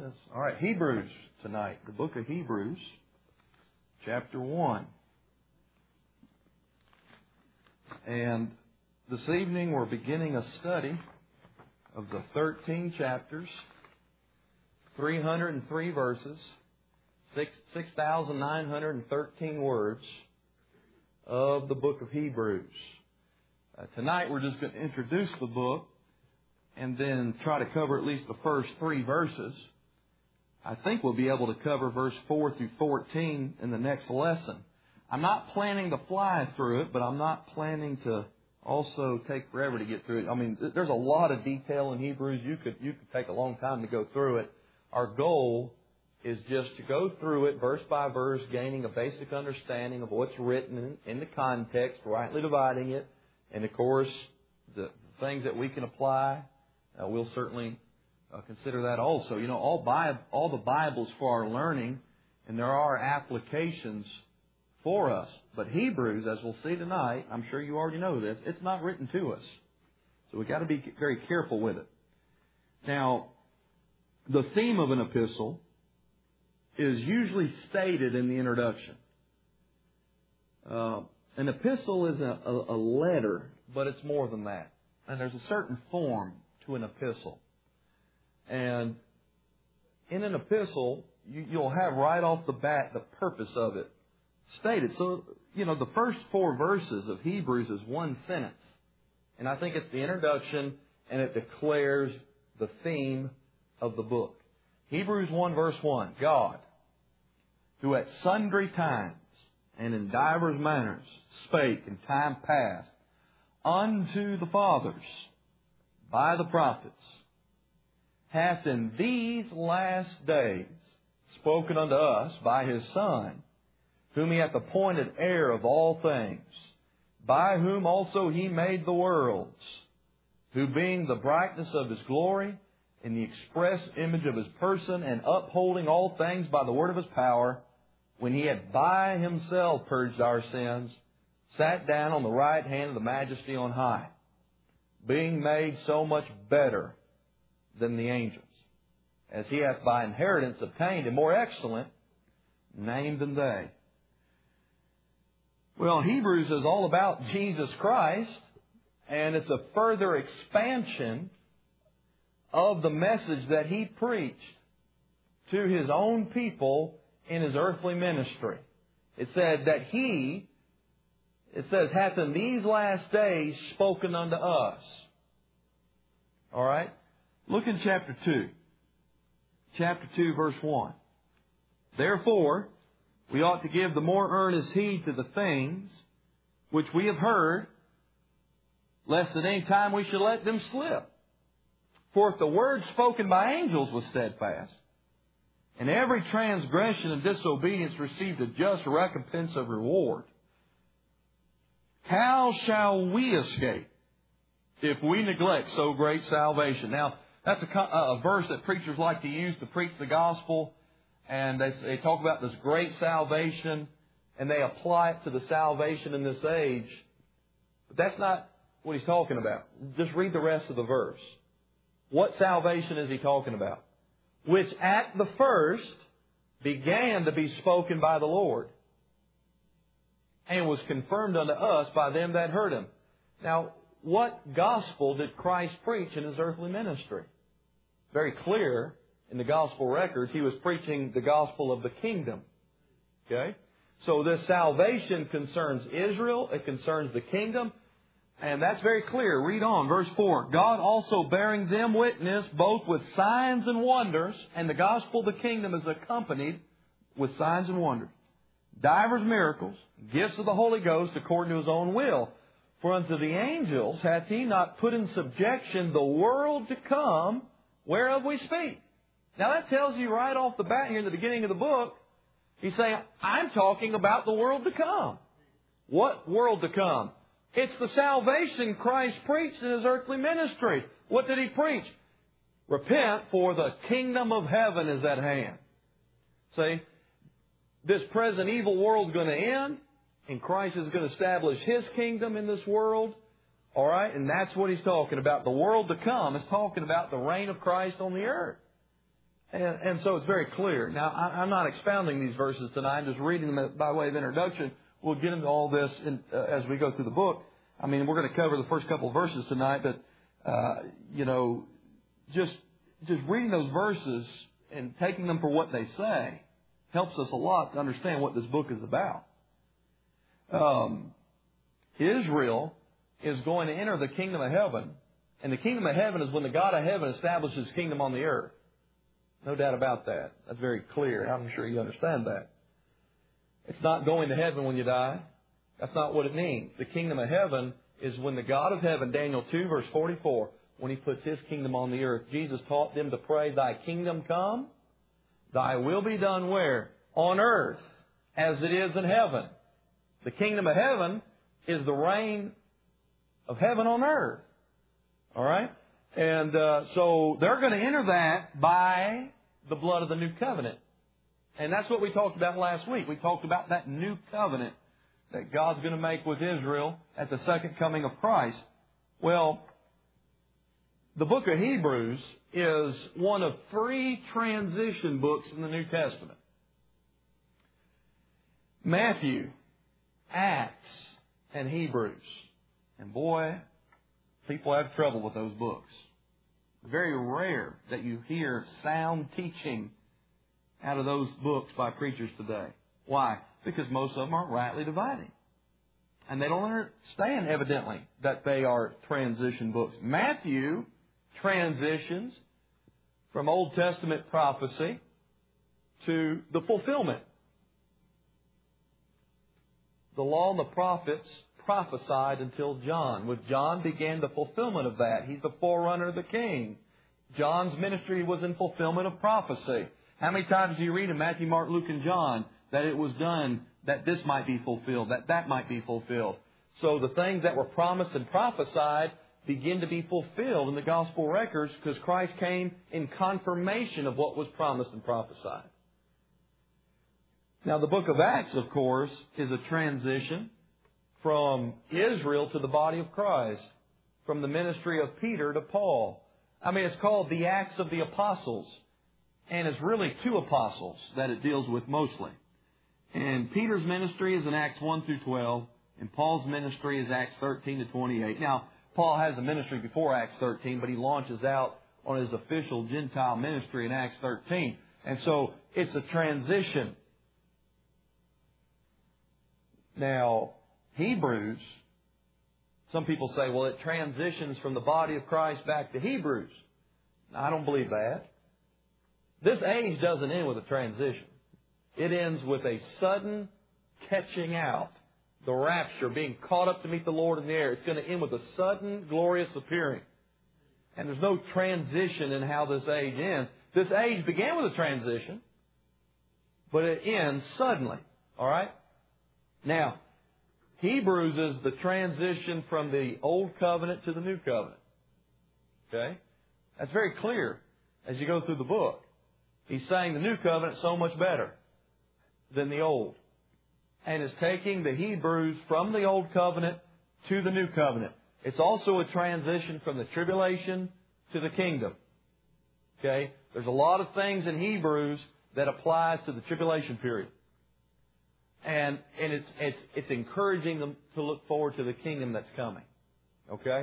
Yes. All right, Hebrews tonight. The book of Hebrews, chapter 1. And this evening we're beginning a study of the 13 chapters, 303 verses, 6,913 words of the book of Hebrews. Tonight we're just going to introduce the book and then try to cover at least the first 3 verses. I think we'll be able to cover verse 4 through 14 in the next lesson. I'm not planning to fly through it, but I'm not planning to also take forever to get through it. I mean, there's a lot of detail in Hebrews. You could take a long time to go through it. Our goal is just to go through it verse by verse, gaining a basic understanding of what's written in the context, rightly dividing it, and of course, the things that we can apply. We'll certainly consider that also. You know, all the Bible's for our learning, and there are applications for us. But Hebrews, as we'll see tonight, I'm sure you already know this, it's not written to us. So we've got to be very careful with it. Now, the theme of an epistle is usually stated in the introduction. An epistle is a letter, but it's more than that. And there's a certain form to an epistle. And in an epistle, you'll have right off the bat the purpose of it stated. So, you know, the first 4 verses of Hebrews is one sentence. And I think it's the introduction, and it declares the theme of the book. Hebrews 1 verse 1, God, who at sundry times and in divers manners spake in time past unto the fathers by the prophets, hath in these last days spoken unto us by His Son, whom He hath appointed heir of all things, by whom also He made the worlds, who being the brightness of His glory, in the express image of His person, and upholding all things by the word of His power, when He had by Himself purged our sins, sat down on the right hand of the Majesty on high, being made so much better than the angels, as He hath by inheritance obtained a more excellent name than they. Well, Hebrews is all about Jesus Christ, and it's a further expansion of the message that He preached to His own people in His earthly ministry. It said that it says, hath in these last days spoken unto us. All right? Look in chapter 2. Chapter 2, verse 1. Therefore, we ought to give the more earnest heed to the things which we have heard, lest at any time we should let them slip. For if the word spoken by angels was steadfast, and every transgression and disobedience received a just recompense of reward, how shall we escape if we neglect so great salvation? Now, that's a verse that preachers like to use to preach the gospel. And they talk about this great salvation, and they apply it to the salvation in this age. But that's not what he's talking about. Just read the rest of the verse. What salvation is he talking about? Which at the first began to be spoken by the Lord, and was confirmed unto us by them that heard Him. Now, what gospel did Christ preach in His earthly ministry? Very clear in the gospel records, He was preaching the gospel of the kingdom. Okay? So this salvation concerns Israel. It concerns the kingdom. And that's very clear. Read on, verse 4. God also bearing them witness, both with signs and wonders, and the gospel of the kingdom is accompanied with signs and wonders, divers miracles, gifts of the Holy Ghost according to His own will. For unto the angels hath He not put in subjection the world to come, whereof we speak. Now that tells you right off the bat here in the beginning of the book, He's saying, I'm talking about the world to come. What world to come? It's the salvation Christ preached in His earthly ministry. What did He preach? Repent, for the kingdom of heaven is at hand. See, this present evil world is going to end, and Christ is going to establish His kingdom in this world. All right? And that's what He's talking about. The world to come is talking about the reign of Christ on the earth. And so it's very clear. Now, I'm not expounding these verses tonight. I'm just reading them by way of introduction. We'll get into all this as we go through the book. I mean, we're going to cover the first couple of verses tonight, but, just reading those verses and taking them for what they say helps us a lot to understand what this book is about. Israel is going to enter the kingdom of heaven, and the kingdom of heaven is when the God of heaven establishes His kingdom on the earth. No doubt about that. That's very clear. I'm sure you understand that. It's not going to heaven when you die. That's not what it means. The kingdom of heaven is when the God of heaven, Daniel 2, verse 44, when He puts His kingdom on the earth. Jesus taught them to pray, Thy kingdom come, Thy will be done where? On earth, as it is in heaven. The kingdom of heaven is the reign of heaven on earth. All right? And so they're going to enter that by the blood of the new covenant. And that's what we talked about last week. We talked about that new covenant that God's going to make with Israel at the second coming of Christ. Well, the book of Hebrews is one of 3 transition books in the New Testament. Matthew, Acts, and Hebrews. And boy, people have trouble with those books. Very rare that you hear sound teaching out of those books by preachers today. Why? Because most of them aren't rightly dividing. And they don't understand, evidently, that they are transition books. Matthew transitions from Old Testament prophecy to the fulfillment. The law and the prophets prophesied until John. With John began the fulfillment of that. He's the forerunner of the King. John's ministry was in fulfillment of prophecy. How many times do you read in Matthew, Mark, Luke, and John that it was done that this might be fulfilled, that might be fulfilled? So the things that were promised and prophesied begin to be fulfilled in the gospel records because Christ came in confirmation of what was promised and prophesied. Now, the book of Acts, of course, is a transition from Israel to the body of Christ, from the ministry of Peter to Paul. I mean, it's called the Acts of the Apostles, and it's really 2 apostles that it deals with mostly. And Peter's ministry is in Acts 1 through 12, and Paul's ministry is Acts 13 to 28. Now, Paul has a ministry before Acts 13, but he launches out on his official Gentile ministry in Acts 13. And so it's a transition. Now, Hebrews, some people say, well, it transitions from the body of Christ back to Hebrews. I don't believe that. This age doesn't end with a transition. It ends with a sudden catching out, the rapture, being caught up to meet the Lord in the air. It's going to end with a sudden, glorious appearing. And there's no transition in how this age ends. This age began with a transition, but it ends suddenly. All right? Now, Hebrews is the transition from the Old Covenant to the New Covenant. Okay? That's very clear as you go through the book. He's saying the New Covenant is so much better than the Old. And is taking the Hebrews from the Old Covenant to the New Covenant. It's also a transition from the tribulation to the kingdom. Okay? There's a lot of things in Hebrews that applies to the tribulation period. And it's encouraging them to look forward to the kingdom that's coming. Okay?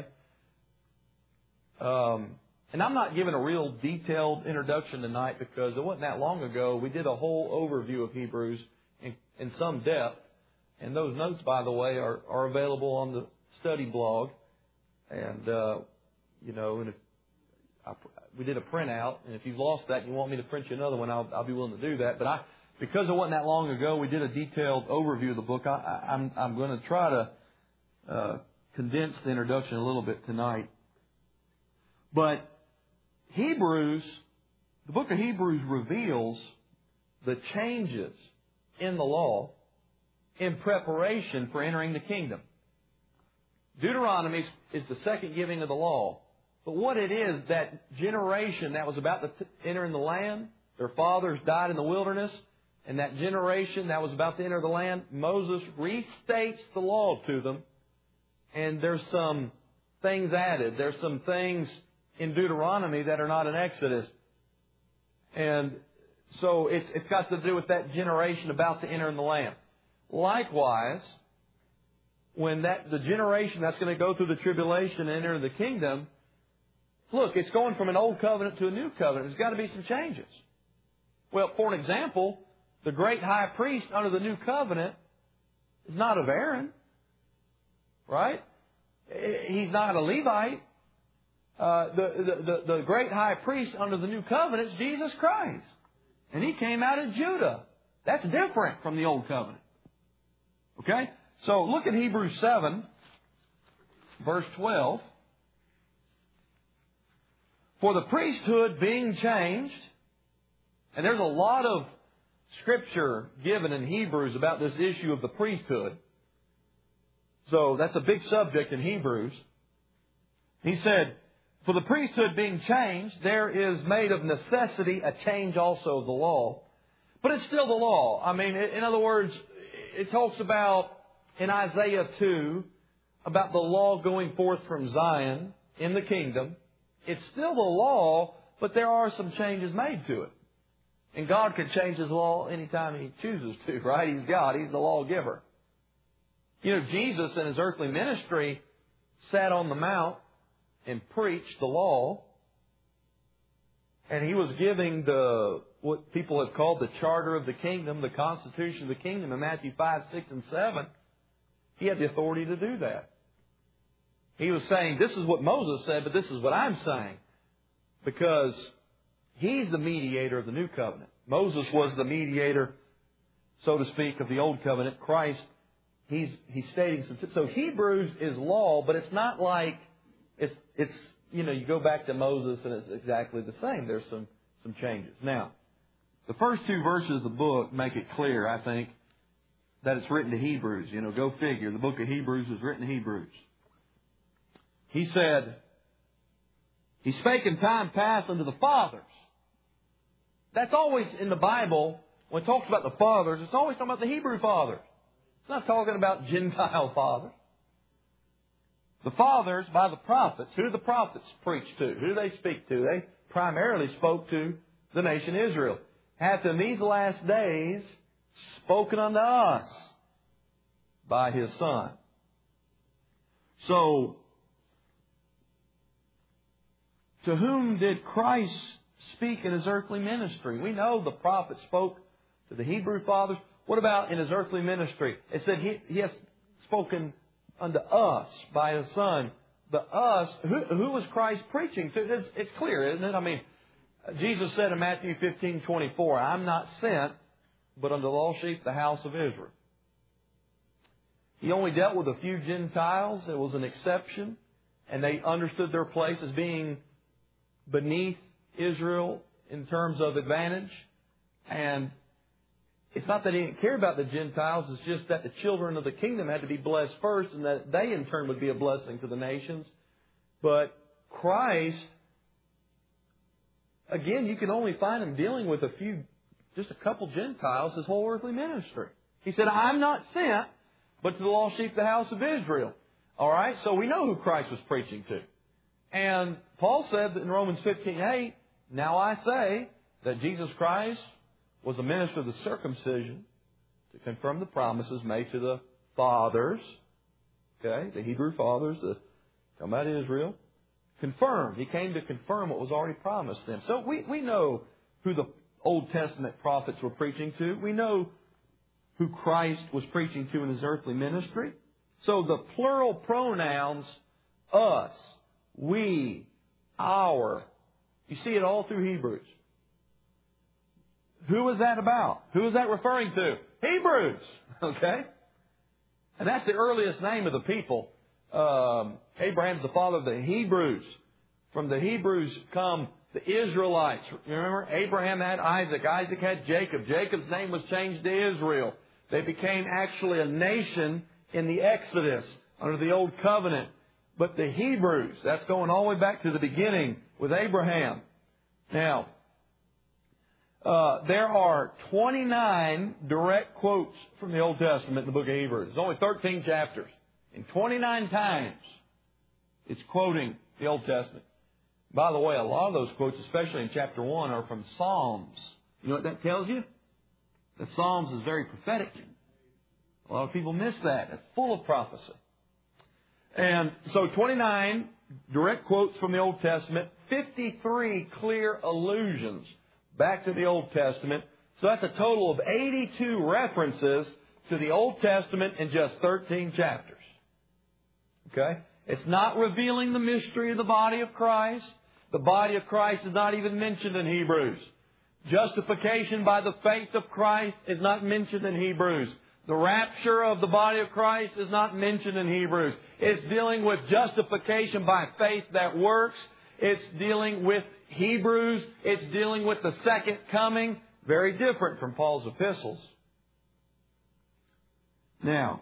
And I'm not giving a real detailed introduction tonight because it wasn't that long ago. We did a whole overview of Hebrews in some depth. And those notes, by the way, are available on the study blog. And, and we did a printout. And if you've lost that and you want me to print you another one, I'll be willing to do that. But because it wasn't that long ago, we did a detailed overview of the book. I'm going to try to condense the introduction a little bit tonight. But Hebrews, the book of Hebrews reveals the changes in the law in preparation for entering the kingdom. Deuteronomy is the second giving of the law. But what it is, that generation that was about to enter in the land, their fathers died in the wilderness, and that generation that was about to enter the land, Moses restates the law to them, and there's some things added. There's some things in Deuteronomy that are not in Exodus. And so it's got to do with that generation about to enter in the land. Likewise, when the generation that's going to go through the tribulation and enter the kingdom, look, it's going from an old covenant to a new covenant. There's got to be some changes. Well, for an example, the great high priest under the new covenant is not of Aaron, right? He's not a Levite. The great high priest under the new covenant is Jesus Christ. And He came out of Judah. That's different from the old covenant. Okay? So look at Hebrews 7, verse 12. For the priesthood being changed, and there's a lot of Scripture given in Hebrews about this issue of the priesthood. So that's a big subject in Hebrews. He said, for the priesthood being changed, there is made of necessity a change also of the law. But it's still the law. I mean, in other words, it talks about in Isaiah 2 about the law going forth from Zion in the kingdom. It's still the law, but there are some changes made to it. And God can change His law anytime He chooses to, right? He's God. He's the lawgiver. You know, Jesus in His earthly ministry sat on the mount and preached the law. And He was giving what people have called the charter of the kingdom, the constitution of the kingdom in Matthew 5, 6, and 7. He had the authority to do that. He was saying, this is what Moses said, but this is what I'm saying. Because He's the mediator of the new covenant. Moses was the mediator, so to speak, of the old covenant. Christ, He's stating some... So Hebrews is law, but it's not like it's you know, you go back to Moses and it's exactly the same. There's some changes. Now, the first two verses of the book make it clear, I think, that it's written to Hebrews. You know, go figure. The book of Hebrews is written to Hebrews. He said, He spake in time past unto the fathers. That's always in the Bible, when it talks about the fathers, it's always talking about the Hebrew fathers. It's not talking about Gentile fathers. The fathers by the prophets. Who do the prophets preach to? Who do they speak to? They primarily spoke to the nation Israel. Hath in these last days spoken unto us by His Son. So, to whom did Christ speak in His earthly ministry? We know the prophet spoke to the Hebrew fathers. What about in His earthly ministry? It said He has spoken unto us by His Son. The us, who was Christ preaching to? It's clear, isn't it? I mean, Jesus said in Matthew 15:24, I'm not sent, but unto the lost sheep, the house of Israel. He only dealt with a few Gentiles. It was an exception. And they understood their place as being beneath Israel in terms of advantage. And it's not that He didn't care about the Gentiles. It's just that the children of the kingdom had to be blessed first, and that they in turn would be a blessing to the nations. But Christ, again, you can only find Him dealing with just a couple Gentiles His whole earthly ministry. He said, I'm not sent, but to the lost sheep, the house of Israel. All right, so we know who Christ was preaching to. And Paul said in Romans 15:8, now I say that Jesus Christ was a minister of the circumcision to confirm the promises made to the fathers, okay, the Hebrew fathers, come out of Israel. Confirmed. He came to confirm what was already promised them. So we know who the Old Testament prophets were preaching to. We know who Christ was preaching to in His earthly ministry. So the plural pronouns, us, we, our, you see it all through Hebrews. Who is that about? Who is that referring to? Hebrews. Okay? And that's the earliest name of the people. Abraham's the father of the Hebrews. From the Hebrews come the Israelites. Remember, Abraham had Isaac. Isaac had Jacob. Jacob's name was changed to Israel. They became actually a nation in the Exodus under the Old Covenant. But the Hebrews, that's going all the way back to the beginning with Abraham. Now, there are 29 direct quotes from the Old Testament in the book of Hebrews. There's only 13 chapters. And 29 times it's quoting the Old Testament. By the way, a lot of those quotes, especially in chapter 1, are from Psalms. You know what that tells you? That Psalms is very prophetic. A lot of people miss that. It's full of prophecy. And so 29 direct quotes from the Old Testament, 53 clear allusions back to the Old Testament. So that's a total of 82 references to the Old Testament in just 13 chapters. Okay? It's not revealing the mystery of the body of Christ. The body of Christ is not even mentioned in Hebrews. Justification by the faith of Christ is not mentioned in Hebrews. The rapture of the body of Christ is not mentioned in Hebrews. It's dealing with justification by faith that works. It's dealing with Hebrews. It's dealing with the second coming. Very different from Paul's epistles. Now,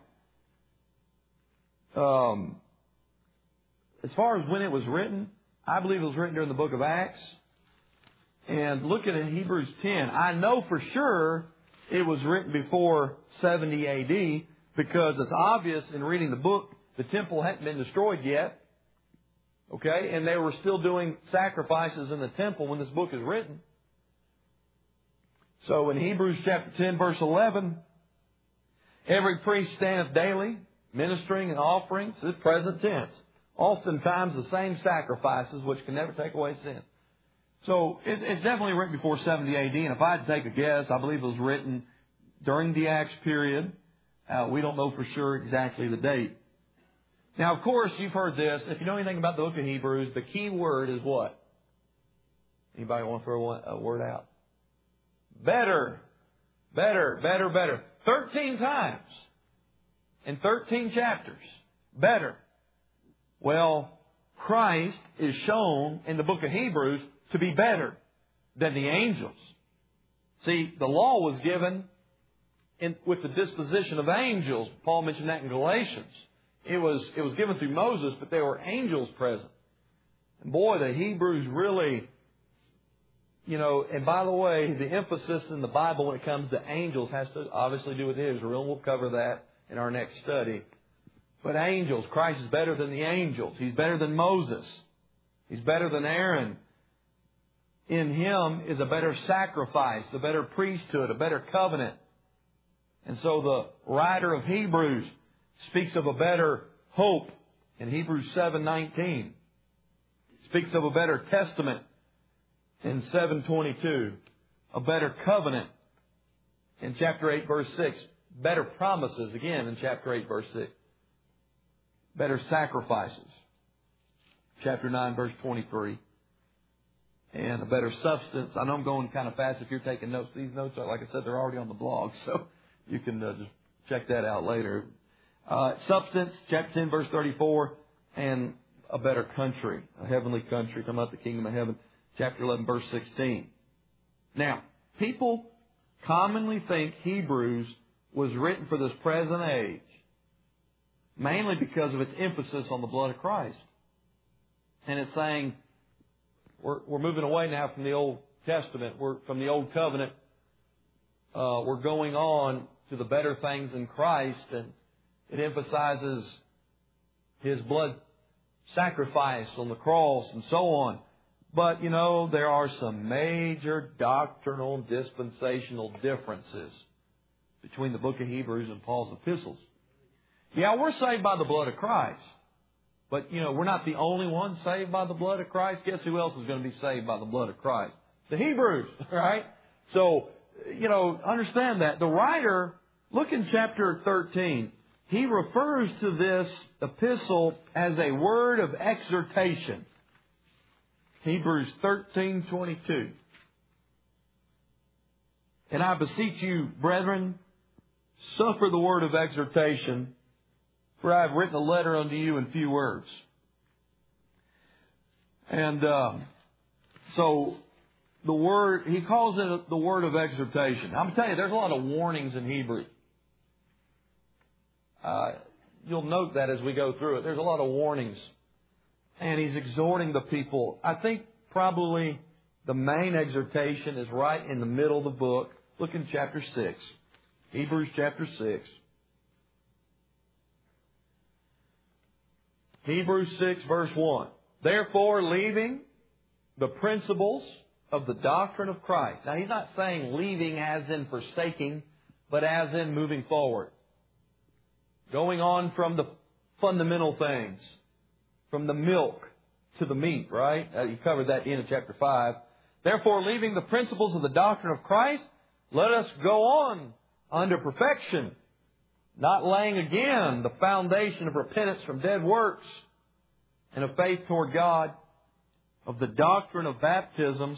as far as when it was written, I believe it was written during the book of Acts. And look at Hebrews 10. I know for sure it was written before 70 A.D. because it's obvious in reading the book, the temple hadn't been destroyed yet. Okay? And they were still doing sacrifices in the temple when this book is written. So in Hebrews chapter 10, verse 11, every priest standeth daily, ministering and offering, so it's present tense. Oftentimes the same sacrifices which can never take away sin. So it's definitely written before 70 A.D. And if I had to take a guess, I believe it was written during the Acts period. We don't know for sure exactly the date. Now, of course, you've heard this. If you know anything about the book of Hebrews, the key word is what? Anybody want to throw a word out? Better. Better, better, better. 13 times in 13 chapters. Better. Well, Christ is shown in the book of Hebrews to be better than the angels. See, the law was given with the disposition of angels. Paul mentioned that in Galatians. It was given through Moses, but there were angels present. And boy, the Hebrews really, and by the way, the emphasis in the Bible when it comes to angels has to obviously do with Israel, and we'll cover that in our next study. But angels, Christ is better than the angels. He's better than Moses. He's better than Aaron. In Him is a better sacrifice, a better priesthood, a better covenant. And so the writer of Hebrews speaks of a better hope in Hebrews 7:19. Speaks of a better testament in 7:22. A better covenant in chapter 8, verse 6. Better promises again in chapter 8, verse 6. Better sacrifices. Chapter 9, verse 23. And a better substance. I know I'm going kind of fast if you're taking notes. These notes are, like I said, they're already on the blog, so you can just check that out later. Substance, chapter 10, verse 34, and a better country, a heavenly country, talking about the kingdom of heaven, chapter 11, verse 16. Now, people commonly think Hebrews was written for this present age, mainly because of its emphasis on the blood of Christ. And it's saying, we're moving away now from the Old Testament. We're from the Old Covenant. We're going on to the better things in Christ, and it emphasizes His blood sacrifice on the cross and so on. But, there are some major doctrinal and dispensational differences between the book of Hebrews and Paul's epistles. Yeah, we're saved by the blood of Christ. But, we're not the only ones saved by the blood of Christ. Guess who else is going to be saved by the blood of Christ? The Hebrews, right? So, understand that. The writer, look in chapter 13. He refers to this epistle as a word of exhortation. Hebrews 13:22. And I beseech you, brethren, suffer the word of exhortation, for I have written a letter unto you in few words. And so the word, he calls it the word of exhortation. I'm going to tell you, there's a lot of warnings in Hebrew. You'll note that as we go through it. There's a lot of warnings. And he's exhorting the people. I think probably the main exhortation is right in the middle of the book. Look in chapter 6. Hebrews chapter 6. Hebrews 6 verse 1. Therefore, leaving the principles of the doctrine of Christ. Now, he's not saying leaving as in forsaking, but as in moving forward. Going on from the fundamental things, from the milk to the meat, right? You covered that in chapter 5. Therefore, leaving the principles of the doctrine of Christ, let us go on unto perfection, not laying again the foundation of repentance from dead works and of faith toward God, of the doctrine of baptisms.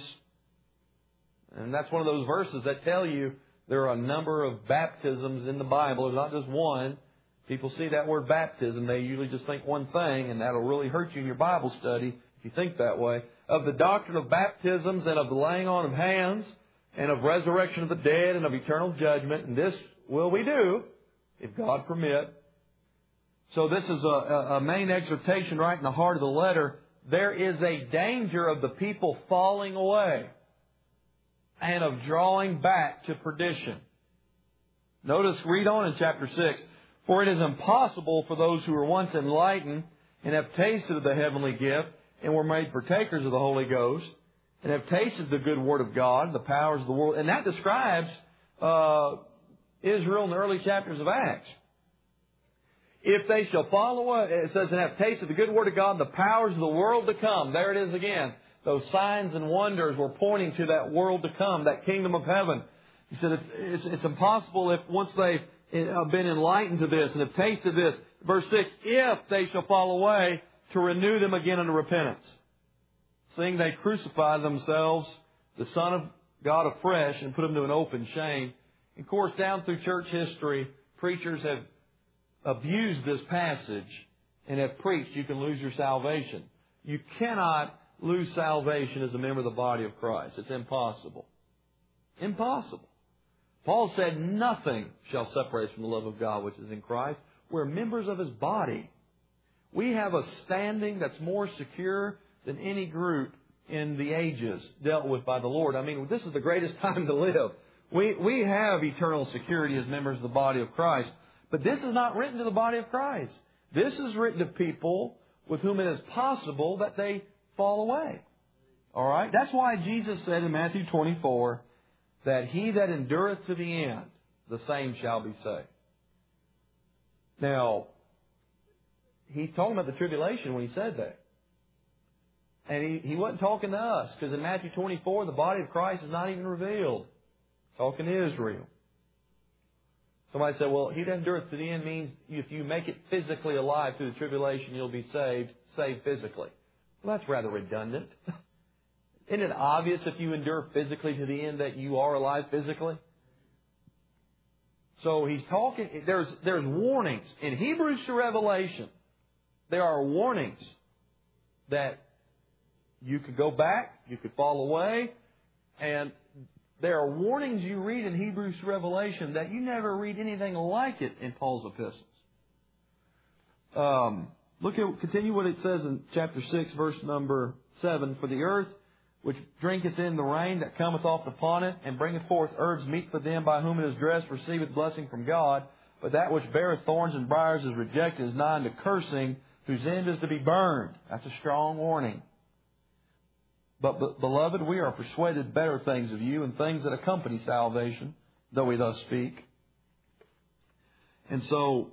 And that's one of those verses that tell you there are a number of baptisms in the Bible. There's not just one. People see that word baptism, they usually just think one thing, and that'll really hurt you in your Bible study if you think that way. Of the doctrine of baptisms and of the laying on of hands and of resurrection of the dead and of eternal judgment. And this will we do, if God permit. So this is a main exhortation right in the heart of the letter. There is a danger of the people falling away and of drawing back to perdition. Notice, read on in chapter 6. For it is impossible for those who were once enlightened and have tasted of the heavenly gift and were made partakers of the Holy Ghost and have tasted the good word of God, the powers of the world. And that describes Israel in the early chapters of Acts. If they shall follow, it says, and have tasted the good word of God, the powers of the world to come. There it is again. Those signs and wonders were pointing to that world to come, that kingdom of heaven. He said it's impossible if once they've been enlightened to this and have tasted this. Verse 6, if they shall fall away, to renew them again unto repentance. Seeing they crucify themselves, the Son of God afresh, and put him to an open shame. Of course, down through church history, preachers have abused this passage and have preached you can lose your salvation. You cannot lose salvation as a member of the body of Christ. It's impossible. Impossible. Paul said, nothing shall separate us from the love of God which is in Christ. We're members of His body. We have a standing that's more secure than any group in the ages dealt with by the Lord. I mean, this is the greatest time to live. We have eternal security as members of the body of Christ. But this is not written to the body of Christ. This is written to people with whom it is possible that they fall away. All right? That's why Jesus said in Matthew 24 that he that endureth to the end, the same shall be saved. Now, he's talking about the tribulation when he said that. And he wasn't talking to us, because in Matthew 24, the body of Christ is not even revealed. Talking to Israel. Somebody said, well, he that endureth to the end means if you make it physically alive through the tribulation, you'll be saved physically. Well, that's rather redundant. Isn't it obvious if you endure physically to the end that you are alive physically? So he's talking, there's warnings. In Hebrews to Revelation, there are warnings that you could go back, you could fall away, and there are warnings you read in Hebrews to Revelation that you never read anything like it in Paul's epistles. Continue what it says in chapter 6, verse number 7. For the earth which drinketh in the rain that cometh oft upon it, and bringeth forth herbs meet for them by whom it is dressed, receiveth blessing from God. But that which beareth thorns and briars is rejected, is nigh unto cursing, whose end is to be burned. That's a strong warning. But, beloved, we are persuaded better things of you, and things that accompany salvation, though we thus speak. And so,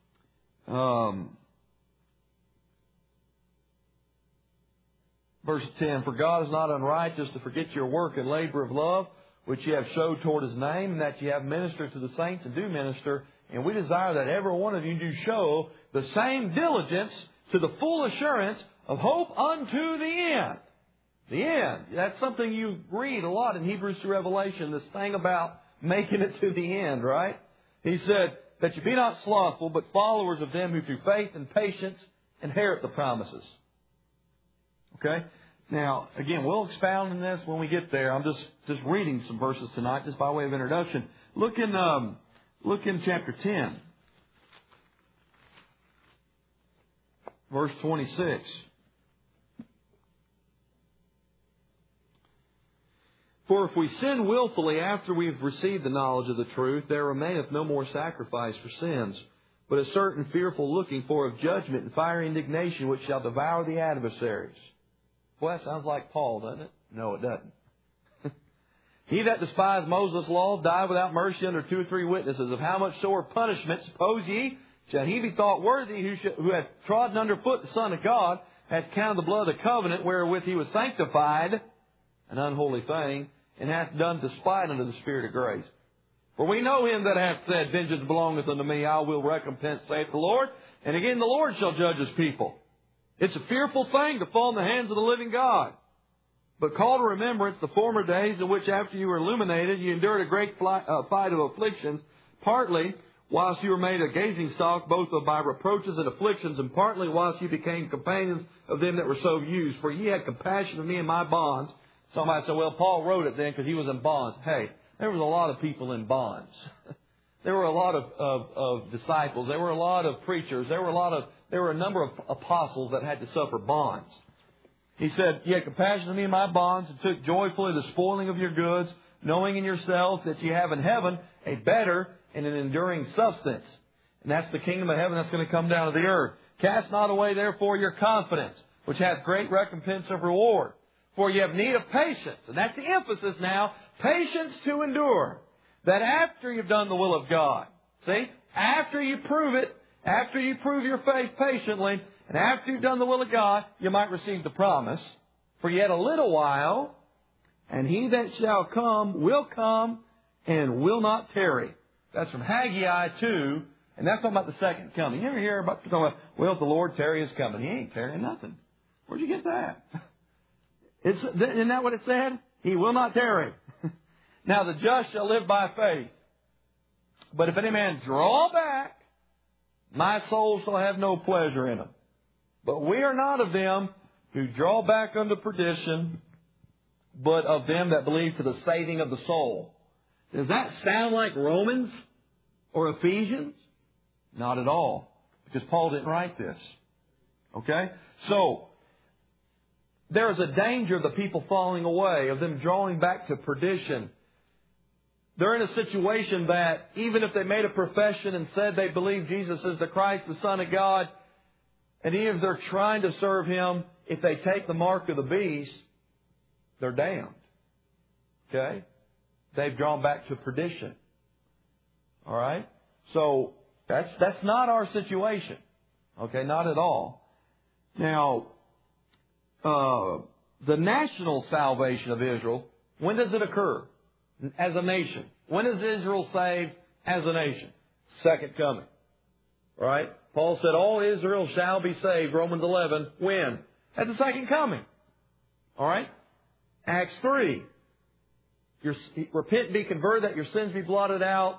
verse 10, for God is not unrighteous to forget your work and labor of love, which ye have showed toward His name, and that ye have ministered to the saints and do minister. And we desire that every one of you do show the same diligence to the full assurance of hope unto the end. The end. That's something you read a lot in Hebrews to Revelation, this thing about making it to the end, right? He said, that you be not slothful, but followers of them who through faith and patience inherit the promises. Okay? Now, again, we'll expound on this when we get there. I'm just reading some verses tonight, just by way of introduction. Look in chapter 10, verse 26. For if we sin willfully after we've received the knowledge of the truth, there remaineth no more sacrifice for sins, but a certain fearful looking for of judgment and fiery indignation which shall devour the adversaries. Well, that sounds like Paul, doesn't it? No, it doesn't. He that despised Moses' law died without mercy under 2 or 3 witnesses. Of how much sore punishment, suppose ye, shall he be thought worthy who hath trodden under foot the Son of God, hath counted the blood of the covenant wherewith he was sanctified, an unholy thing, and hath done despite unto the Spirit of grace. For we know him that hath said, Vengeance belongeth unto me, I will recompense, saith the Lord. And again, the Lord shall judge his people. It's a fearful thing to fall in the hands of the living God. But call to remembrance the former days in which after you were illuminated, you endured a great fight of afflictions, partly whilst you were made a gazing stock, both by reproaches and afflictions, and partly whilst you became companions of them that were so used. For ye had compassion of me in my bonds. Somebody said, well, Paul wrote it then because he was in bonds. Hey, there was a lot of people in bonds. There were a lot of disciples. There were a lot of preachers. There were a number of apostles that had to suffer bonds. He said, ye had compassion of me in my bonds, and took joyfully the spoiling of your goods, knowing in yourselves that ye have in heaven a better and an enduring substance. And that's the kingdom of heaven that's going to come down to the earth. Cast not away therefore your confidence, which hath great recompense of reward. For ye have need of patience. And that's the emphasis now. Patience to endure. That after you've done the will of God. See? After you prove it, after you prove your faith patiently, and after you've done the will of God, you might receive the promise. For yet a little while, and he that shall come, and will not tarry. That's from Haggai 2, and that's talking about the second coming. You ever hear about talking about, well, if the Lord tarry is coming? He ain't tarrying nothing. Where'd you get that? Isn't that what it said? He will not tarry. Now the just shall live by faith. But if any man draw back, my soul shall have no pleasure in him. But we are not of them who draw back unto perdition, but of them that believe to the saving of the soul. Does that sound like Romans or Ephesians? Not at all. Because Paul didn't write this. Okay? So, there is a danger of the people falling away, of them drawing back to perdition. They're in a situation that even if they made a profession and said they believe Jesus is the Christ, the Son of God, and even if they're trying to serve Him, if they take the mark of the beast, they're damned. Okay? They've drawn back to perdition. All right? So, that's not our situation. Okay? Not at all. Now, the national salvation of Israel, when does it occur? As a nation. When is Israel saved as a nation? Second coming. All right? Paul said, all Israel shall be saved. Romans 11. When? At the second coming. All right? Acts 3. Repent and be converted that your sins be blotted out.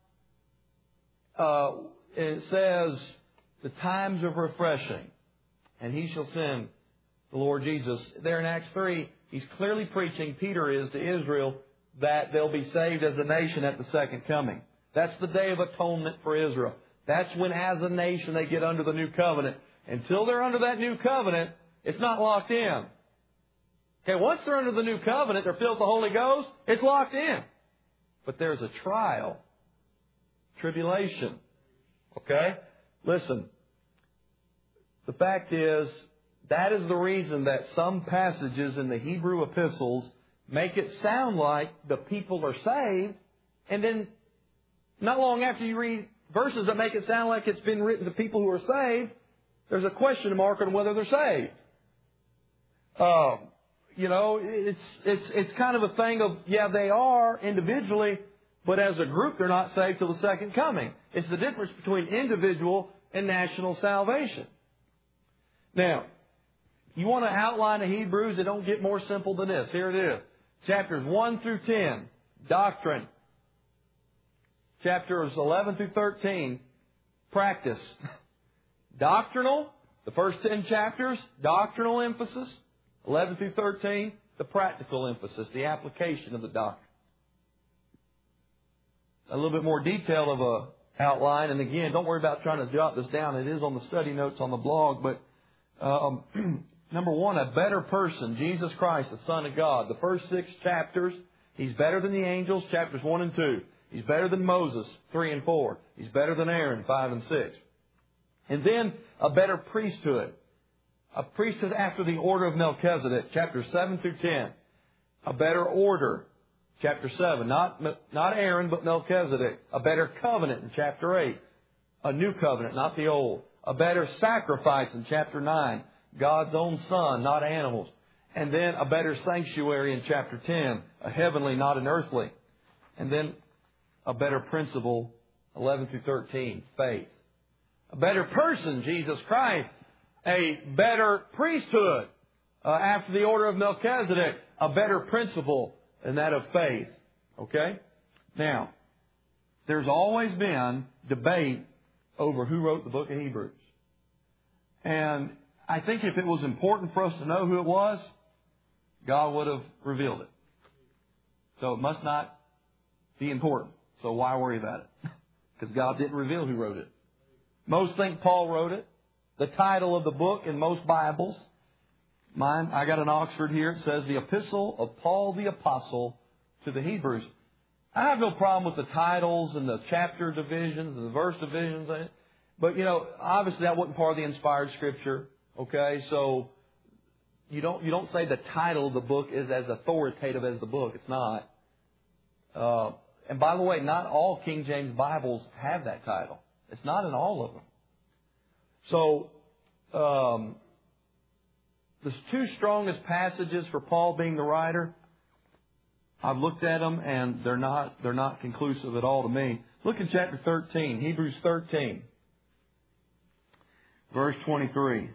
It says, the times of refreshing. And He shall send the Lord Jesus. There in Acts 3, he's clearly preaching, Peter is, to Israel, that they'll be saved as a nation at the second coming. That's the day of atonement for Israel. That's when, as a nation, they get under the new covenant. Until they're under that new covenant, it's not locked in. Okay, once they're under the new covenant, they're filled with the Holy Ghost, it's locked in. But there's a trial, tribulation. Okay? Listen, the fact is, that is the reason that some passages in the Hebrew epistles make it sound like the people are saved, and then not long after you read verses that make it sound like it's been written to people who are saved, there's a question mark on whether they're saved. It's kind of a thing of, yeah, they are individually, but as a group they're not saved till the second coming. It's the difference between individual and national salvation. Now, you want to outline of Hebrews, it don't get more simple than this. Here it is. Chapters 1 through 10, doctrine. Chapters 11 through 13, practice. Doctrinal, the first 10 chapters, doctrinal emphasis. 11 through 13, the practical emphasis, the application of the doctrine. A little bit more detail of a outline. And again, don't worry about trying to jot this down. It is on the study notes on the blog. But number one, a better person, Jesus Christ, the Son of God. The first 6 chapters, He's better than the angels, chapters 1 and 2. He's better than Moses, 3 and 4. He's better than Aaron, 5 and 6. And then a better priesthood. A priesthood after the order of Melchizedek, chapters 7 through 10. A better order, chapter 7. Not Aaron, but Melchizedek. A better covenant in chapter 8. A new covenant, not the old. A better sacrifice in chapter 9. God's own Son, not animals. And then a better sanctuary in chapter 10. A heavenly, not an earthly. And then a better principle, 11 through 13, faith. A better person, Jesus Christ. A better priesthood after the order of Melchizedek. A better principle than that of faith. Okay? Now, there's always been debate over who wrote the book of Hebrews. And I think if it was important for us to know who it was, God would have revealed it. So it must not be important. So why worry about it? Because God didn't reveal who wrote it. Most think Paul wrote it. The title of the book in most Bibles. Mine, I got an Oxford here. It says, The Epistle of Paul the Apostle to the Hebrews. I have no problem with the titles and the chapter divisions and the verse divisions. But, obviously that wasn't part of the inspired Scripture. Okay, so you don't say the title of the book is as authoritative as the book. It's not. And by the way, not all King James Bibles have that title. It's not in all of them. So, the two strongest passages for Paul being the writer, I've looked at them and they're not conclusive at all to me. Look in chapter 13, Hebrews 13, verse 23.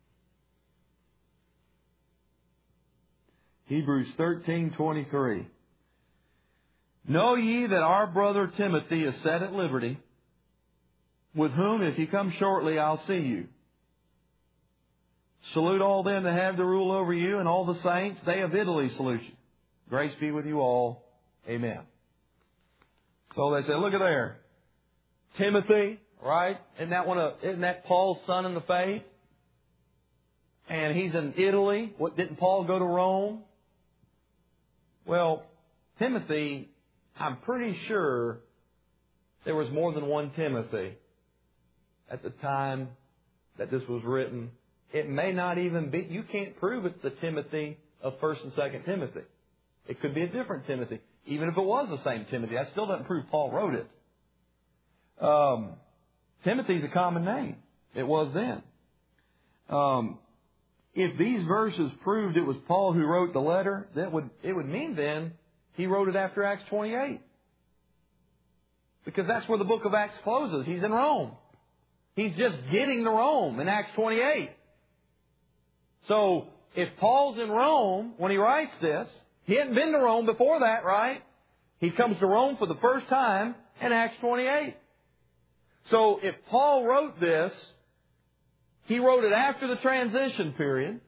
Hebrews 13:23. Know ye that our brother Timothy is set at liberty, with whom, if he come shortly, I'll see you. Salute all them that have the rule over you, and all the saints. They of Italy salute you. Grace be with you all. Amen. So they say, look at there. Timothy, right? Isn't that Paul's son in the faith? And he's in Italy. Didn't Paul go to Rome? Well, Timothy, I'm pretty sure there was more than one Timothy at the time that this was written. It may not even be, you can't prove it's the Timothy of 1st and 2nd Timothy. It could be a different Timothy. Even if it was the same Timothy, that still doesn't prove Paul wrote it. Timothy's a common name. It was then. If these verses proved it was Paul who wrote the letter, it would mean then he wrote it after Acts 28. Because that's where the book of Acts closes. He's in Rome. He's just getting to Rome in Acts 28. So, if Paul's in Rome when he writes this, he hadn't been to Rome before that, right? He comes to Rome for the first time in Acts 28. So, if Paul wrote this, he wrote it after the transition period.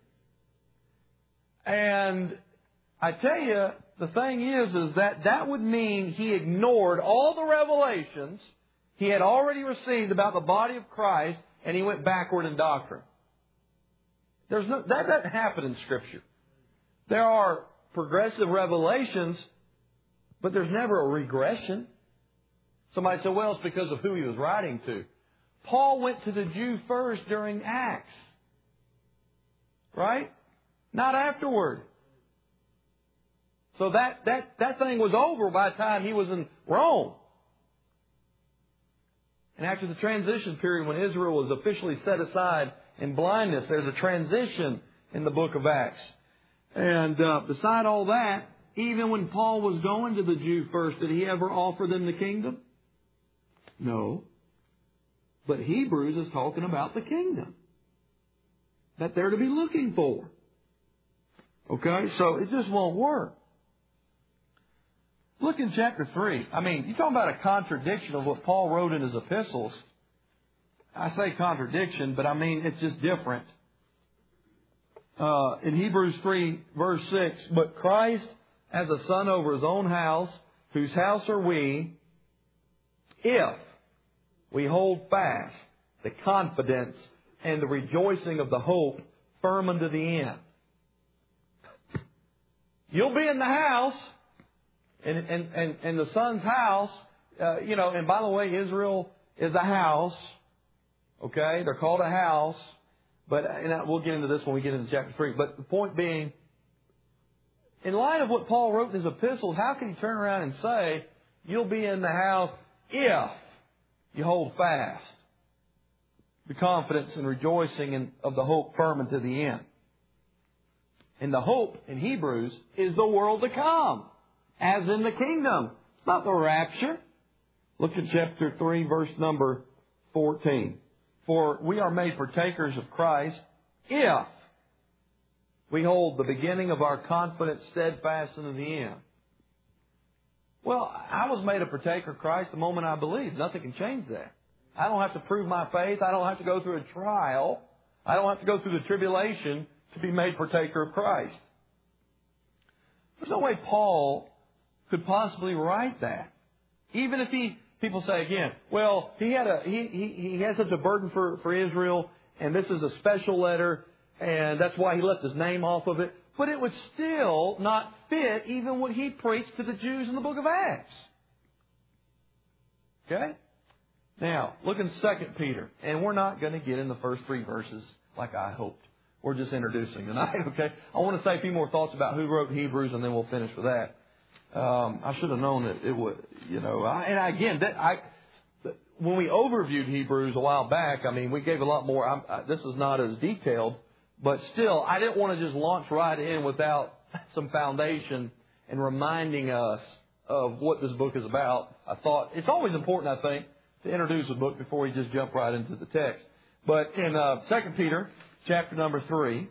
And I tell you, the thing is that would mean he ignored all the revelations he had already received about the body of Christ, and he went backward in doctrine. That doesn't happen in Scripture. There are progressive revelations, but there's never a regression. Somebody said, well, it's because of who he was writing to. Paul went to the Jew first during Acts. Right? Not afterward. So that thing was over by the time he was in Rome. And after the transition period, when Israel was officially set aside in blindness, there's a transition in the book of Acts. And beside all that, even when Paul was going to the Jew first, did he ever offer them the kingdom? No. But Hebrews is talking about the kingdom that they're to be looking for. Okay? So it just won't work. Look in chapter 3. I mean, you're talking about a contradiction of what Paul wrote in his epistles. I say contradiction, but I mean it's just different. In Hebrews 3, verse 6, but Christ has a son over his own house, whose house are we, if we hold fast the confidence and the rejoicing of the hope firm unto the end. You'll be in the house, and the son's house, and by the way, Israel is a house. Okay? They're called a house. But we'll get into this when we get into chapter 3. But the point being, in light of what Paul wrote in his epistles, how can he turn around and say, you'll be in the house if you hold fast the confidence and rejoicing of the hope firm unto the end? And the hope in Hebrews is the world to come, as in the kingdom. It's not the rapture. Look at chapter 3, verse number 14. For we are made partakers of Christ if we hold the beginning of our confidence steadfast unto the end. Well, I was made a partaker of Christ the moment I believed. Nothing can change that. I don't have to prove my faith. I don't have to go through a trial. I don't have to go through the tribulation to be made partaker of Christ. There's no way Paul could possibly write that. Even if people say again, well, he had such a burden for Israel, and this is a special letter, and that's why he left his name off of it. But it would still not fit even what he preached to the Jews in the book of Acts. Okay? Now, look in 2 Peter. And we're not going to get in the first 3 verses like I hoped. We're just introducing tonight, okay? I want to say a few more thoughts about who wrote Hebrews, and then we'll finish with that. I should have known that it would, when we overviewed Hebrews a while back, I mean, we gave a lot more. This is not as detailed, but still, I didn't want to just launch right in without some foundation and reminding us of what this book is about. I thought it's always important, I think, to introduce a book before we just jump right into the text. But in 2 Peter, chapter number 3,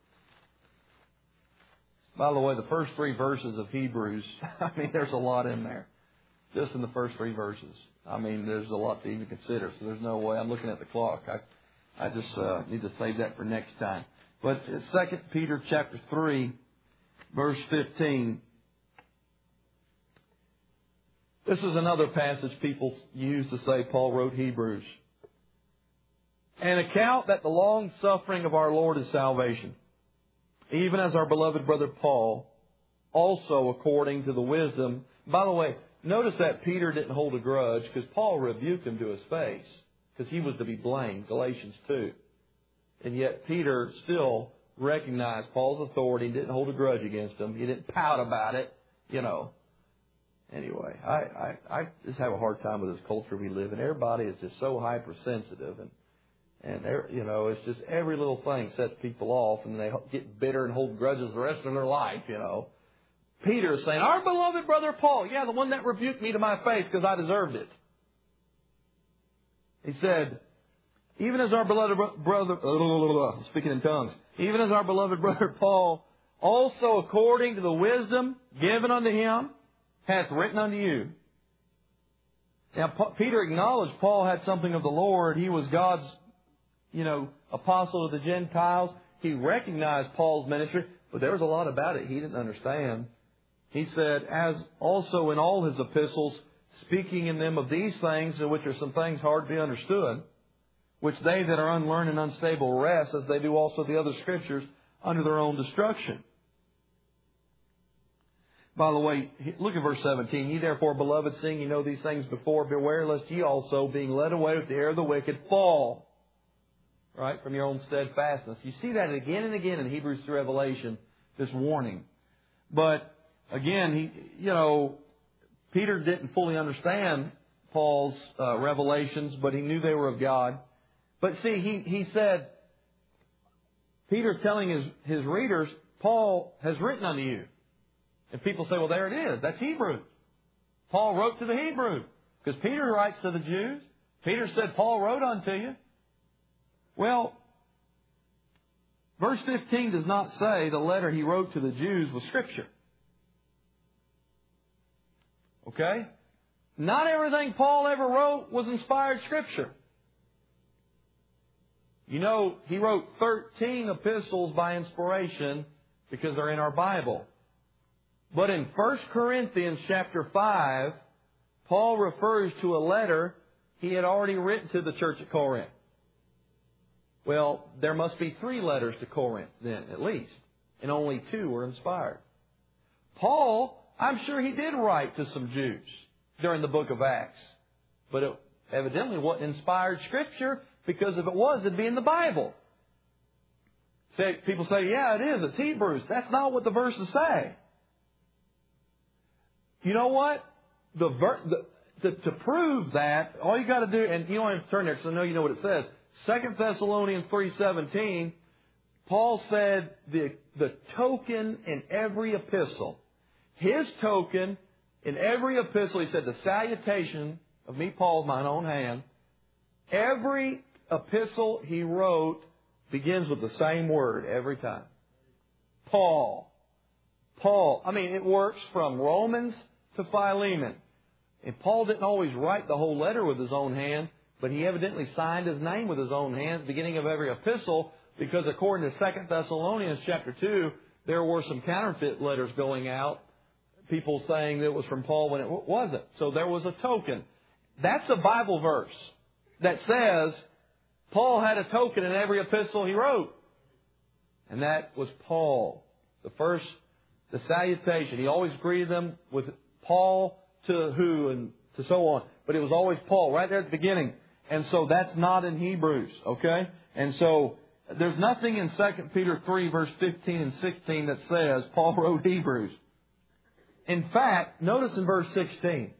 by the way, the first 3 verses of Hebrews, I mean, there's a lot in there. Just in the first 3 verses. I mean, there's a lot to even consider. So there's no way. I'm looking at the clock. I just need to save that for next time. But 2 Peter chapter 3, verse 15. This is another passage people use to say Paul wrote Hebrews. An account that the long suffering of our Lord is salvation, even as our beloved brother Paul, also according to the wisdom. By the way, notice that Peter didn't hold a grudge because Paul rebuked him to his face because he was to be blamed, Galatians 2. And yet Peter still recognized Paul's authority, didn't hold a grudge against him. He didn't pout about it, Anyway, I just have a hard time with this culture we live in. Everybody is just so hypersensitive, and it's just every little thing sets people off, and they get bitter and hold grudges the rest of their life, Peter is saying, our beloved brother Paul, the one that rebuked me to my face because I deserved it. He said, even as our beloved brother, speaking in tongues, even as our beloved brother Paul, also according to the wisdom given unto him, hath written unto you. Now, Peter acknowledged Paul had something of the Lord. He was God's, apostle to the Gentiles. He recognized Paul's ministry, but there was a lot about it he didn't understand. He said, as also in all his epistles, speaking in them of these things, in which are some things hard to be understood, which they that are unlearned and unstable rest, as they do also the other scriptures, under their own destruction. By the way, look at verse 17. Ye therefore, beloved, seeing ye know these things before, beware lest ye also, being led away with the error of the wicked, fall. Right? From your own steadfastness. You see that again and again in Hebrews to Revelation, this warning. But, again, Peter didn't fully understand Paul's revelations, but he knew they were of God. But see, he said, Peter telling his readers, Paul has written unto you. And people say, well, there it is. That's Hebrew. Paul wrote to the Hebrew. Because Peter writes to the Jews. Peter said, Paul wrote unto you. Well, verse 15 does not say the letter he wrote to the Jews was Scripture. Okay? Not everything Paul ever wrote was inspired Scripture. He wrote 13 epistles by inspiration because they're in our Bible. But in 1 Corinthians chapter 5, Paul refers to a letter he had already written to the church at Corinth. Well, there must be 3 letters to Corinth then, at least. And only 2 were inspired. Paul, I'm sure he did write to some Jews during the book of Acts. But it evidently wasn't inspired Scripture, because if it was, it'd be in the Bible. People say, yeah, it is. It's Hebrews. That's not what the verses say. You know what? To prove that, all you got to do, and you don't have to turn there because I know you know what it says. 2 Thessalonians 3:17, Paul said the token in every epistle. His token in every epistle, he said, the salutation of me, Paul, with mine own hand. Every epistle he wrote begins with the same word every time. Paul. Paul. I mean, it works from Romans to Philemon. And Paul didn't always write the whole letter with his own hand, but he evidently signed his name with his own hand at the beginning of every epistle, because according to 2 Thessalonians chapter 2, there were some counterfeit letters going out, people saying that it was from Paul when it wasn't. So there was a token. That's a Bible verse that says Paul had a token in every epistle he wrote. And that was Paul. The salutation. He always greeted them with Paul to who and to so on. But it was always Paul right there at the beginning. And so that's not in Hebrews. Okay? And so there's nothing in 2 Peter 3 verse 15 and 16 that says Paul wrote Hebrews. In fact, notice in verse 16.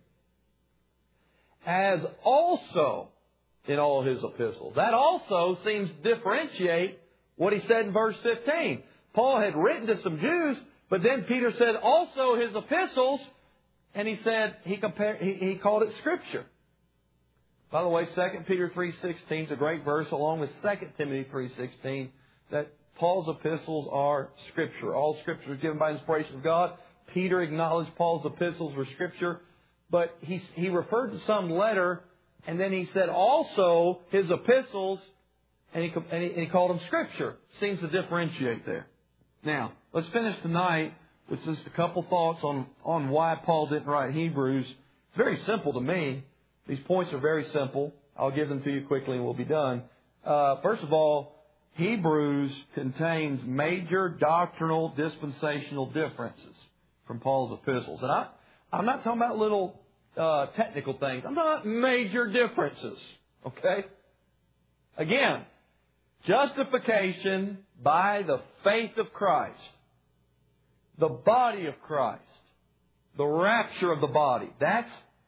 As also in all his epistles. That also seems to differentiate what he said in verse 15. Paul had written to some Jews, but then Peter said also his epistles, and he said he called it Scripture. By the way, 2 Peter 3:16 is a great verse, along with 2 Timothy 3:16, that Paul's epistles are Scripture. All Scripture is given by inspiration of God. Peter acknowledged Paul's epistles were Scripture, but he referred to some letter, and then he said also his epistles, and he called them Scripture. Seems to differentiate there. Now, let's finish tonight with just a couple thoughts on why Paul didn't write Hebrews. It's very simple to me. These points are very simple. I'll give them to you quickly and we'll be done. First of all, Hebrews contains major doctrinal dispensational differences from Paul's epistles. And I'm not talking about little technical things. I'm talking about major differences. Okay? Again, justification by the faith of Christ. The body of Christ. The rapture of the body. That's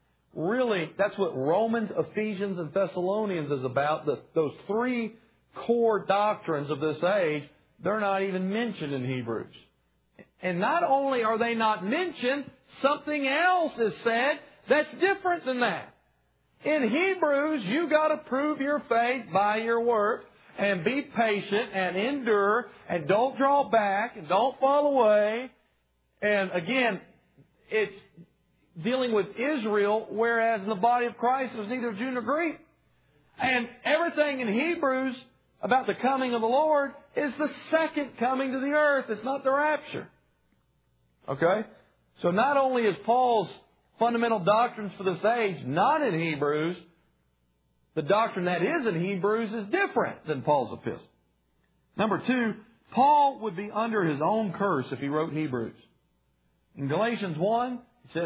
what Romans, Ephesians, and Thessalonians is about. Those three core doctrines of this age, they're not even mentioned in Hebrews. And not only are they not mentioned, something else is said that's different than that. In Hebrews, you got to prove your faith by your work and be patient and endure and don't draw back and don't fall away. And again, it's dealing with Israel, whereas in the body of Christ there's neither Jew nor Greek. And everything in Hebrews about the coming of the Lord is the second coming to the earth. It's not the rapture. Okay? So not only is Paul's fundamental doctrines for this age not in Hebrews, the doctrine that is in Hebrews is different than Paul's epistle. Number two, Paul would be under his own curse if he wrote Hebrews. In Galatians 1, he said,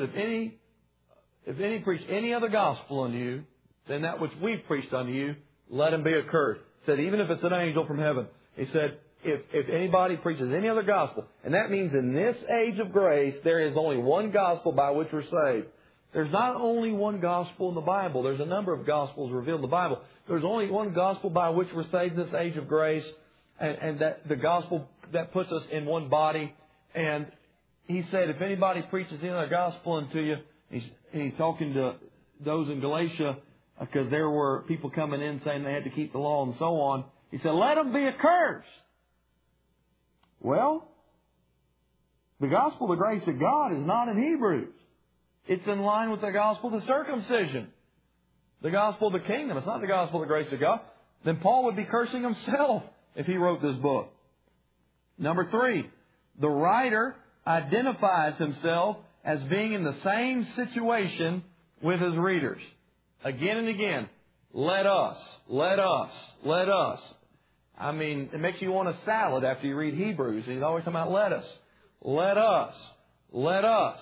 if any preach any other gospel unto you than that which we've preached unto you, let him be accursed. He said, even if it's an angel from heaven. He said, if anybody preaches any other gospel, and that means in this age of grace, there is only one gospel by which we're saved. There's not only one gospel in the Bible. There's a number of gospels revealed in the Bible. There's only one gospel by which we're saved in this age of grace, and that the gospel that puts us in one body. And he said, if anybody preaches any other gospel unto you, he's talking to those in Galatia, because there were people coming in saying they had to keep the law and so on. He said, let them be accursed. Well, the gospel of the grace of God is not in Hebrews. It's in line with the gospel of the circumcision. The gospel of the kingdom. It's not the gospel of the grace of God. Then Paul would be cursing himself if he wrote this book. Number three, the writer identifies himself as being in the same situation with his readers. Again and again. Let us. Let us. Let us. I mean, it makes you want a salad after you read Hebrews. He's always talking about let us. Let us. Let us.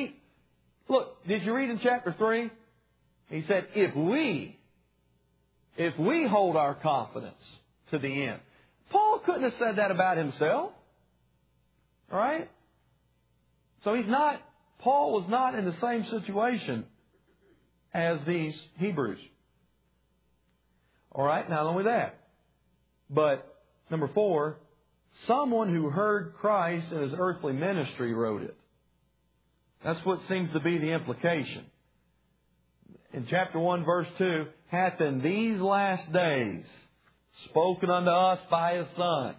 Look, did you read in chapter 3? He said, if we hold our confidence to the end. Paul couldn't have said that about himself. All right? So Paul was not in the same situation as these Hebrews. All right? Not only that, but number 4, someone who heard Christ in His earthly ministry wrote it. That's what seems to be the implication. In chapter 1, verse 2, hath in these last days spoken unto us by His Son.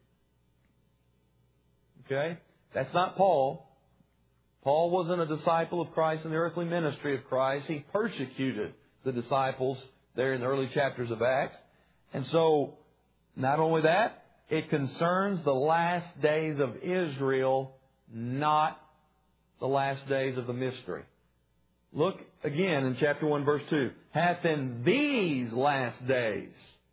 Okay? That's not Paul. Paul wasn't a disciple of Christ in the earthly ministry of Christ. He persecuted the disciples there in the early chapters of Acts. And so, not only that, it concerns the last days of Israel, not the last days of the mystery. Look again in chapter 1, verse 2. Hath in these last days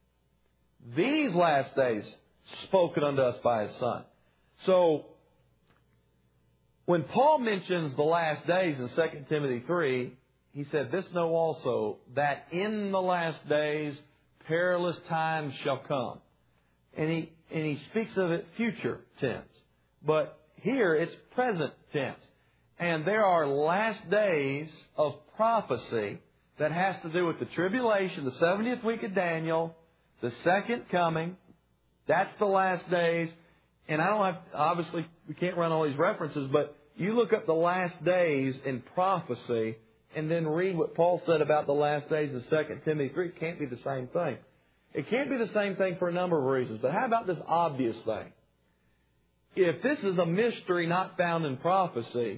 spoken unto us by His Son. So, when Paul mentions the last days in 2 Timothy 3, he said, this know also, that in the last days perilous times shall come. And he speaks of it future tense. But here it's present tense. And there are last days of prophecy that has to do with the tribulation, the 70th week of Daniel, the second coming. That's the last days. And obviously, we can't run all these references, but you look up the last days in prophecy and then read what Paul said about the last days in 2 Timothy 3. It can't be the same thing. It can't be the same thing for a number of reasons. But how about this obvious thing? If this is a mystery not found in prophecy,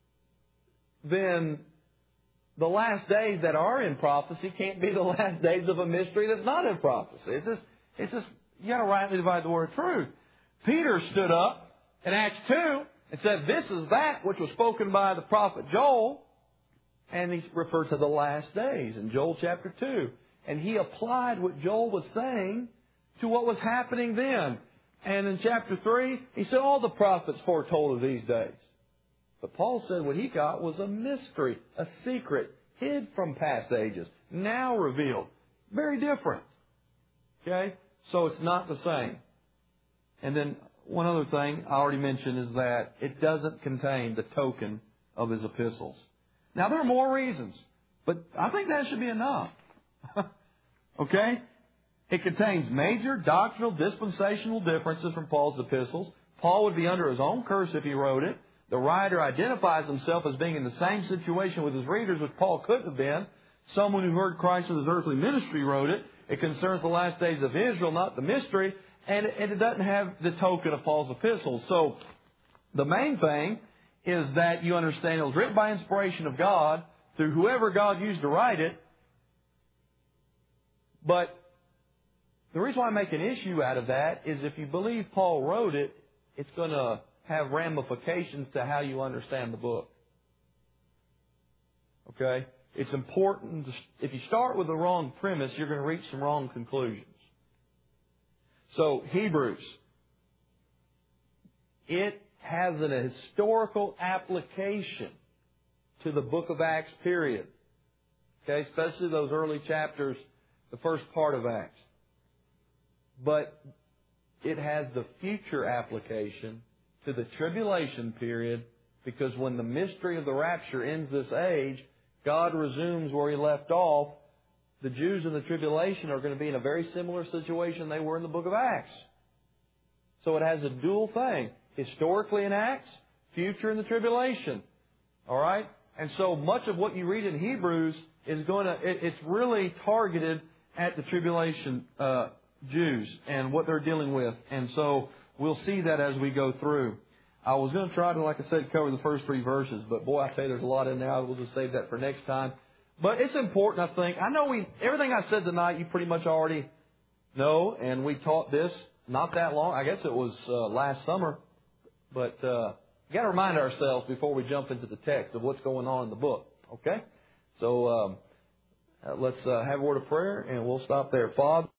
then the last days that are in prophecy can't be the last days of a mystery that's not in prophecy. It's just you got to rightly divide the word of truth. Peter stood up in Acts 2 and said, this is that which was spoken by the prophet Joel. And he referred to the last days in Joel chapter 2. And he applied what Joel was saying to what was happening then. And in chapter 3, he said all the prophets foretold of these days. But Paul said what he got was a mystery, a secret, hid from past ages, now revealed. Very different. Okay? So it's not the same. And then one other thing I already mentioned is that it doesn't contain the token of his epistles. Now, there are more reasons, but I think that should be enough. Okay? It contains major doctrinal dispensational differences from Paul's epistles. Paul would be under his own curse if he wrote it. The writer identifies himself as being in the same situation with his readers, which Paul couldn't have been. Someone who heard Christ in His earthly ministry wrote it. It concerns the last days of Israel, not the mystery. And it doesn't have the token of Paul's epistles. So, the main thing is that you understand it was written by inspiration of God through whoever God used to write it. But the reason why I make an issue out of that is if you believe Paul wrote it, it's going to have ramifications to how you understand the book. Okay? It's important. If you start with the wrong premise, you're going to reach some wrong conclusions. So, Hebrews. It has an historical application to the book of Acts, period. Okay? Especially those early chapters, the first part of Acts. But it has the future application to the tribulation period, because when the mystery of the rapture ends this age, God resumes where He left off. The Jews in the tribulation are going to be in a very similar situation they were in the book of Acts. So it has a dual thing. Historically in Acts, future in the tribulation. All right? And so much of what you read in Hebrews is it's really targeted at the tribulation Jews and what they're dealing with. And so we'll see that as we go through. I was going to try to, like I said, cover the first 3 verses, but boy, I tell you, there's a lot in there. We'll just save that for next time. But it's important, I think. I know everything I said tonight, you pretty much already know, and we taught this not that long. I guess it was last summer. But we got to remind ourselves before we jump into the text of what's going on in the book. Okay? So let's have a word of prayer, and we'll stop there. Father.